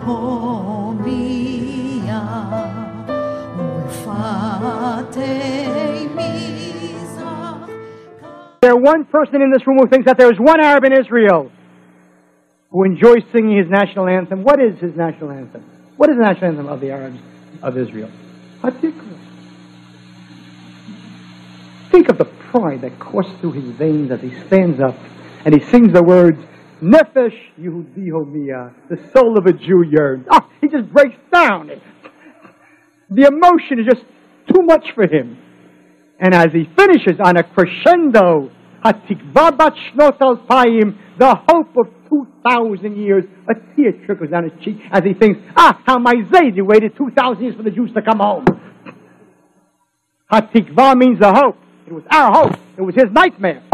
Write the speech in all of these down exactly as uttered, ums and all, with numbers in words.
There's one person in this room who thinks that there is one Arab in Israel who enjoys singing his national anthem. What is his national anthem? What is the national anthem of the Arabs of Israel? Hatikva. Think of the pride that coursed through his veins as he stands up and he sings the words, Nefesh Yehudi Homiyah, the soul of a Jew yearns. Ah, he just breaks down. The emotion is just too much for him. And as he finishes on a crescendo, Hatikva bat shnot alpayim, the hope of two thousand years, a tear trickles down his cheek as he thinks, ah, how my Zaidi waited two thousand years for the Jews to come home. Hatikva means the hope. It was our hope. It was his nightmare.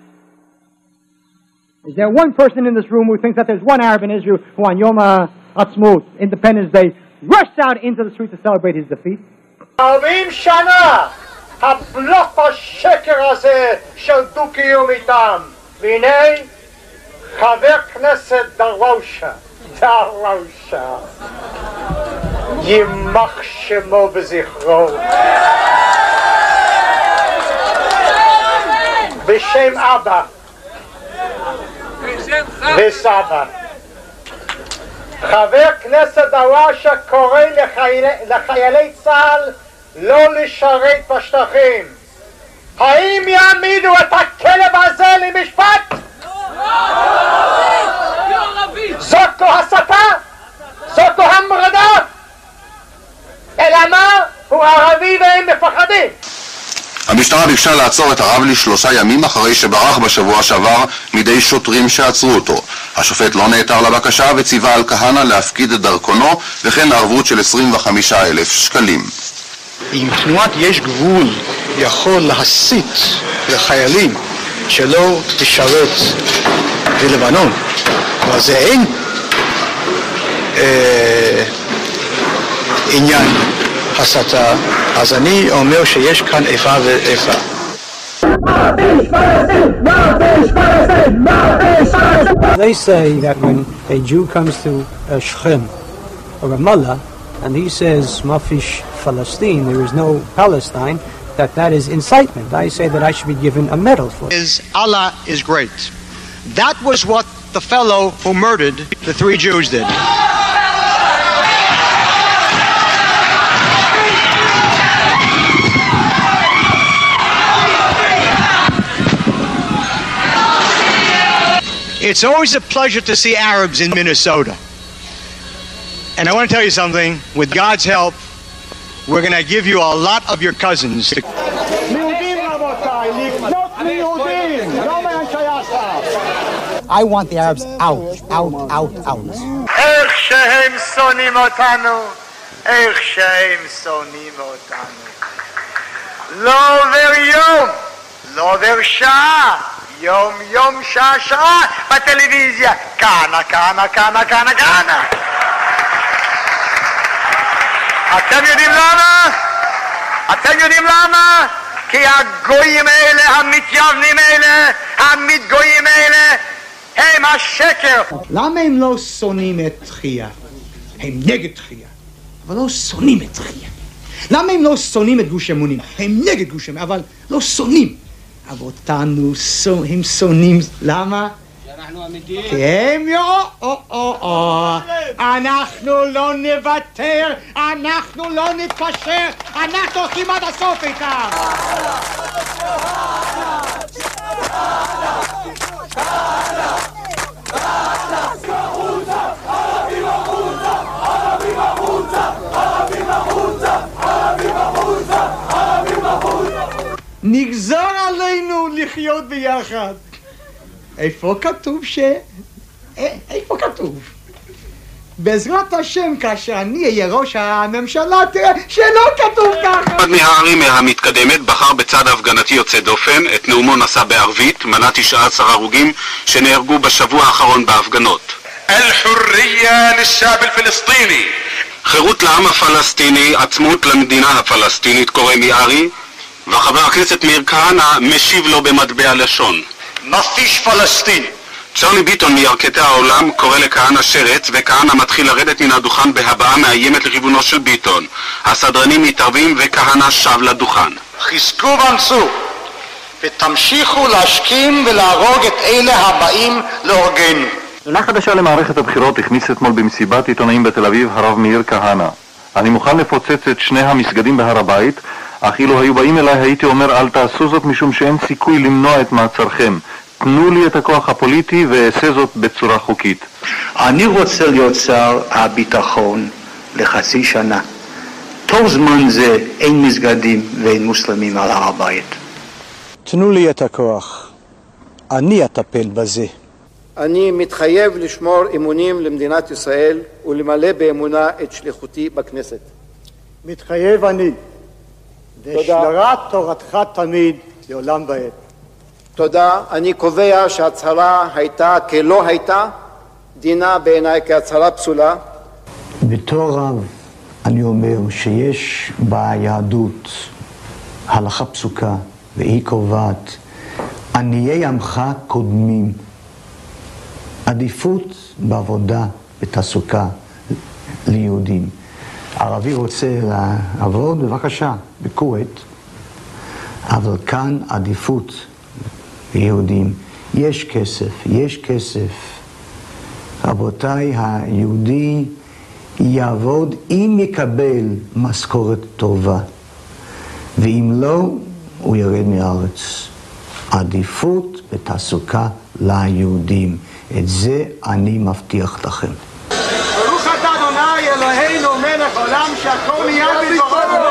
Is there one person in this room who thinks that there's one Arab in Israel who on Yom Ha'atzmaut, Independence Day, rushed out into the street to celebrate his defeat? ארבעים שנה הבלוף השקר הזה של דו-קיום איתם. והנה חבר כנסת דרושה, דרושה, יימח שמו וזכרו. בשם אבא וסבא. חבר כנסת דרושה קורא לחיילי צה"ל לא לשרת בשטחים. האם יעמידו את הכלב הזה למשפט? זאת לא הסתה? זאת לא המרדה? אלא מה? הוא ערבי והם מפחדים. המשטרה ביקשה לעצור את הרב לשלושה ימים אחרי שברח בשבוע שעבר מידי שוטרים שעצרו אותו. השופט לא נעתר לבקשה וציווה על כהנא להפקיד את דרכונו וכן ערבות של עשרים וחמישה אלף שקלים. אם תנועת יש גבול יכול להסית לחיילים שלא לשרת בלבנון, אבל זה אין אה, עניין הסתה, אז אני אומר שיש כאן איפה ואיפה. They say that when a Jew comes to uh, Shechem or Ramallah and he says Mafish Palestine, there is no Palestine, that that is incitement. I say that I should be given a medal for it. Is Allah is great. That was what the fellow who murdered the three Jews did. It's always a pleasure to see Arabs in Minnesota. And I want to tell you something, with God's help, we're going to give you a lot of your cousins. I want the Arabs out, out, out, out. איך שהם שונאים אותנו, איך שהם שונאים אותנו. לא עובר יום, לא עובר שעה. יום יום שעה שעה בטלוויזיה כאנה כאנה כאנה כאנה כאנה. אתם יודעים למה? אתם יודעים למה? כי הגויים האלה, המתייוונים האלה, המתגויים האלה הם השקר. למה הם לא שונאים את תחייה? הם נגד תחייה, אבל לא שונאים את תחייה. למה הם לא שונאים את גוש אמונים? הם נגד גוש אמונים, אבל לא שונאים. אבל אותנו הם שונאים, למה? שאנחנו אמיתיים. כי הם יו, או, או, או, אנחנו לא נוותר, אנחנו לא נתפשר, אנחנו הולכים עד הסוף איתם. נגזר עלינו לחיות ביחד. איפה כתוב ש... איפה כתוב? בעזרת השם, כאשר אני אהיה ראש הממשלה, תראה שלא כתוב ככה. אחד מהערים המתקדמת בחר בצד הפגנתי יוצא דופן, את נאומו נשא בערבית, מנה תשעה עשר הרוגים שנהרגו בשבוע האחרון בהפגנות. אל-חוריה לשעב אל-פלסטיני. חירות לעם הפלסטיני, עצמאות למדינה הפלסטינית, קורא מיארי, וחבר הכנסת מאיר כהנא משיב לו במטבע לשון. מפיש פלסטין. צ'רלי ביטון מירכתי העולם קורא לכהנא שרץ, וכהנא מתחיל לרדת מן הדוכן בהבעה מאיימת לכיוונו של ביטון. הסדרנים מתערבים וכהנא שב לדוכן. חזקו ואמצו ותמשיכו להשכים ולהרוג את אלה הבאים להורגנו. עונה חדשה למערכת הבחירות הכניס אתמול במסיבת עיתונאים בתל אביב הרב מאיר כהנא. אני מוכן לפוצץ את שני המסגדים בהר הבית, אך אילו היו באים אליי הייתי אומר אל תעשו זאת משום שאין סיכוי למנוע את מעצרכם. תנו לי את הכוח הפוליטי ואעשה זאת בצורה חוקית. אני רוצה להיות שר הביטחון לחצי שנה. תוך זמן זה אין מסגדים ואין מוסלמים על הר הבית. תנו לי את הכוח. אני אטפל בזה. אני מתחייב לשמור אמונים למדינת ישראל ולמלא באמונה את שליחותי בכנסת. מתחייב אני לשמרת תורתך תמיד לעולם ועד. תודה. אני קובע שההצהרה הייתה כלא הייתה, דינה בעיניי כהצהרה פסולה. בתור רב אני אומר שיש ביהדות הלכה פסוקה, והיא קובעת עניי עמך קודמים. עדיפות בעבודה בתעסוקה ליהודים. ערבי רוצה לעבוד, בבקשה, בכווית, אבל כאן עדיפות ליהודים. יש כסף, יש כסף. רבותיי, היהודי יעבוד אם יקבל משכורת טובה, ואם לא, הוא ירד מארץ. עדיפות בתעסוקה ליהודים. את זה אני מבטיח לכם. ברוך אתה אדוני אלוהינו מלך עולם שהכל נהיה בדברו.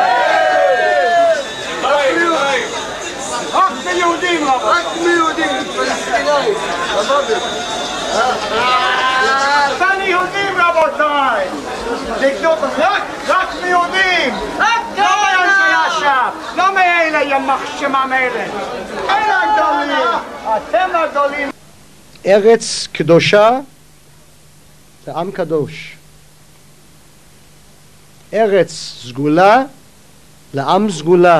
רק מיהודים, רק מיהודים, פלסטינאים. כאן יהודים רבותיי. לקנות רק, רק מיהודים. לא מאנשי אש"ף, לא מאלה ימח שמם אלה. אלה הגדולים, אתם הגדולים. ארץ קדושה לעם קדוש. ארץ סגולה לעם סגולה.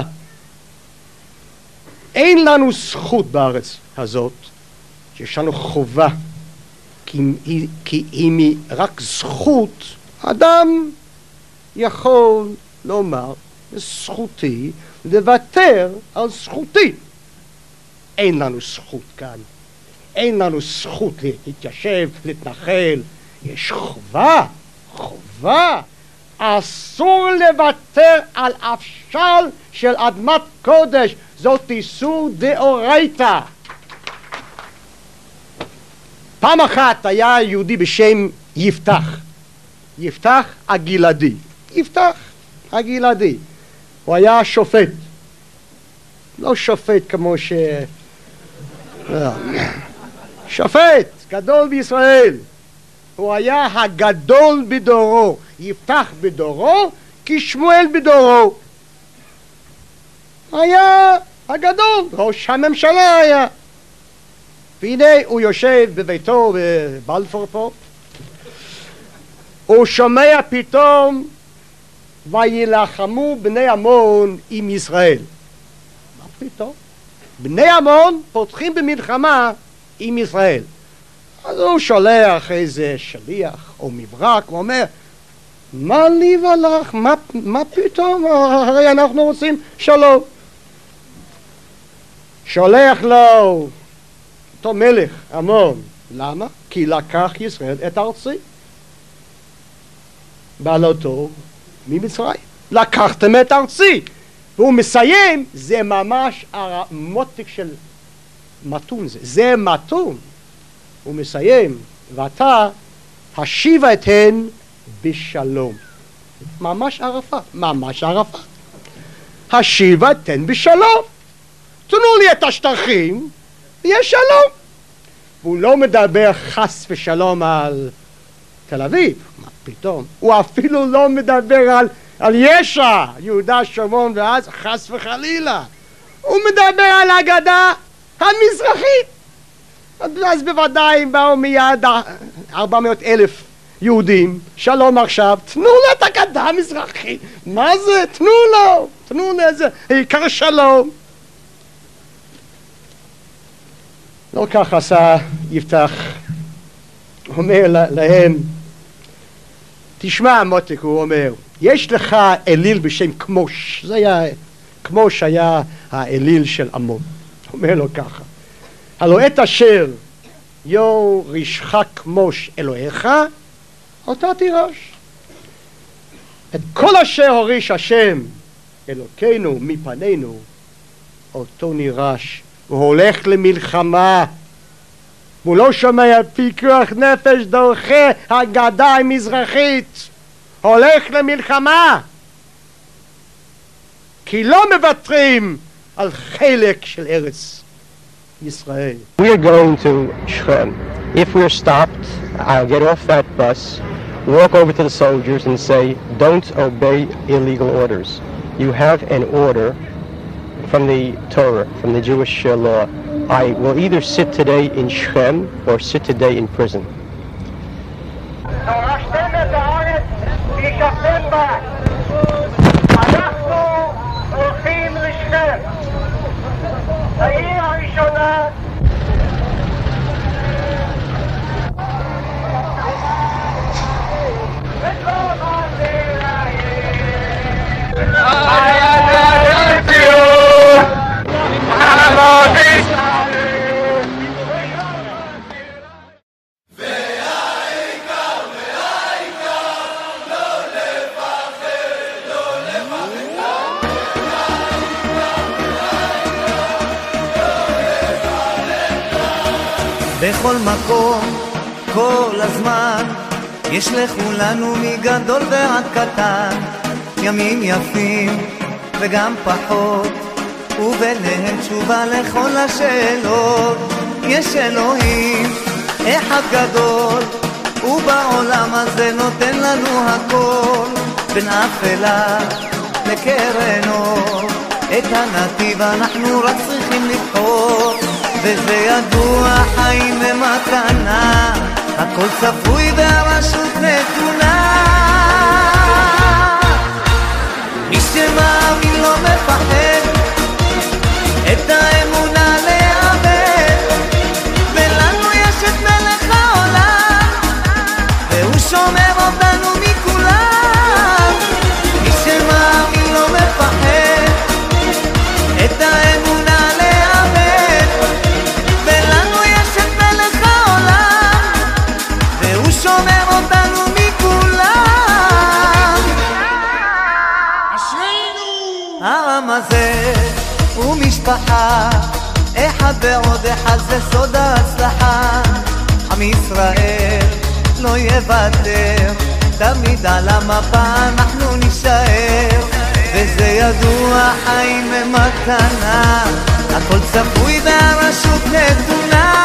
אין לנו זכות בארץ הזאת, שיש לנו חובה, כי, כי אם היא רק זכות, אדם יכול לומר, זכותי לוותר על זכותי. אין לנו זכות כאן. אין לנו זכות להתיישב, להתנחל. יש חובה, חובה. אסור לוותר על אפשל של אדמת קודש. זאת איסור דאורייתא. פעם אחת היה יהודי בשם יפתח. יפתח הגלעדי. יפתח הגלעדי. הוא היה שופט. לא שופט כמו ש... שופט גדול בישראל. הוא היה הגדול בדורו. יפתח בדורו כשמואל בדורו. היה הגדול, ראש הממשלה היה. והנה הוא יושב בביתו בבלפור פה. הוא שומע פתאום וילחמו בני עמון עם ישראל. מה פתאום? בני עמון פותחים במלחמה עם ישראל. אז הוא שולח איזה שליח או מברק, הוא אומר, מה לי ולך? מה, מה פתאום? הרי אנחנו רוצים שלום. שולח לו אותו מלך עמון. למה? כי לקח ישראל את ארצי. בעלותו ממצרים. לקחתם את ארצי. והוא מסיים, זה ממש המותק של מתון זה. זה מתון. הוא מסיים, ואתה השיבה את הן בשלום. ממש ערפה, ממש ערפה. השיבה את הן בשלום. תנו לי את השטחים, ויש שלום. והוא לא מדבר חס ושלום על תל אביב. מה פתאום? הוא אפילו לא מדבר על, על ישע, יהודה, שומרון, ואז חס וחלילה. הוא מדבר על הגדה המזרחית. אז בוודאי באו מיד ארבע מאות אלף יהודים. שלום עכשיו, תנו לו את הגדה המזרחית. מה זה? תנו לו, תנו לו איזה, העיקר שלום. לא כך עשה יפתח, אומר להם, תשמע מותק, הוא אומר, יש לך אליל בשם כמוש, זה היה, כמוש היה האליל של עמון. אומר לו ככה, הלא את אשר יו רישך כמוש אלוהיך, אותה תירש. את כל אשר הוריש השם אלוקינו מפנינו, אותו נירש. הוא הולך למלחמה, הוא לא שומע פיקוח נפש דוחה הגדה המזרחית, הולך למלחמה, כי לא מוותרים על חלק של ארץ ישראל. We are going to Shechem. If we are stopped, I'll get off that bus, walk over to the soldiers and say, don't obey illegal orders. You have an order from the Torah, from the Jewish uh, law. I will either sit today in Shechem or sit today in prison. בכל מקום, כל הזמן, יש לכולנו מגדול ועד קטן, ימים יפים וגם פחות, וביניהם תשובה לכל השאלות. יש אלוהים אחד גדול, ובעולם הזה נותן לנו הכל, בין אפלה לקרן אור, את הנתיב אנחנו רק צריכים לבחור. וזה ידוע, חיים ומתנה, הכל צפוי והרשות נתונה. מי שמאמין לא מפחד, את האמונה לאבד, ולנו יש את מלך העולם, והוא שומר אותנו מכולם. מי שמאמין לא מפחד, את האמונה שומר אותנו מכולם. אשרינו! העם הזה הוא משפחה, אחד ועוד אחד זה סוד ההצלחה. עם ישראל לא יוותר, תמיד על המפה אנחנו נשאר, וזה ידוע, חיים ומתנה, הכל צפוי והרשות נתונה.